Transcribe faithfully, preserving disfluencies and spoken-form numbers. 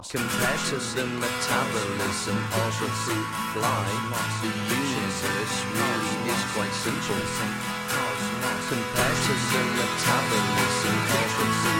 Compared to the metabolism of a fruit fly, the universe really is quite simple. Compared to the metabolism of a fruit